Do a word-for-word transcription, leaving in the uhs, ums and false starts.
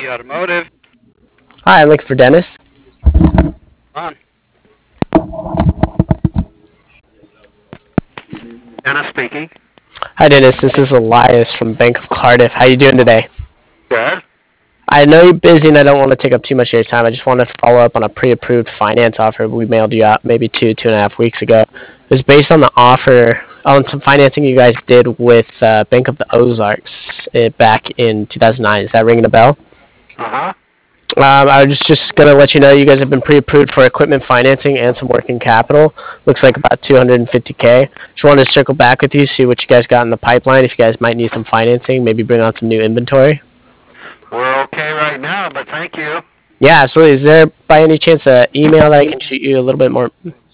Key Automotive. Hi, I'm looking for Dennis. On. Dennis speaking. Hi, Dennis. This is Elias from Bank of Cardiff. How you doing today? Good. I know you're busy and I don't want to take up too much of your time. I just want to follow up on a pre-approved finance offer we mailed you out maybe two, two and a half weeks ago. It was based on the offer on some financing you guys did with uh, Bank of the Ozarks uh, back in two thousand nine. Is that ringing a bell? Uh-huh. Um, I was just going to let you know you guys have been pre-approved for equipment financing and some working capital. Looks like about two hundred fifty K. Just wanted to circle back with you, see what you guys got in the pipeline. If you guys might need some financing, maybe bring on some new inventory. We're okay right now, but thank you. Yeah, absolutely. Is there by any chance an email that I can shoot you a little bit more